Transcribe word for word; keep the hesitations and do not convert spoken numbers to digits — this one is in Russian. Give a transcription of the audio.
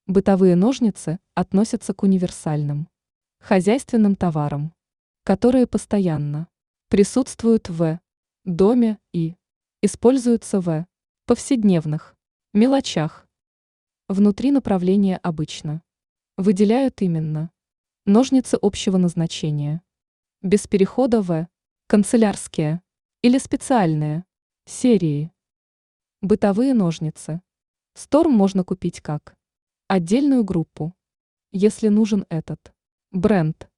Бытовые ножницы относятся к универсальным хозяйственным товарам, которые постоянно присутствуют в доме и используются в повседневных мелочах. Внутри направления обычно выделяют именно ножницы общего назначения, без перехода в канцелярские или специальные серии. Бытовые ножницы. Сторм можно купить как отдельную группу, если нужен этот бренд.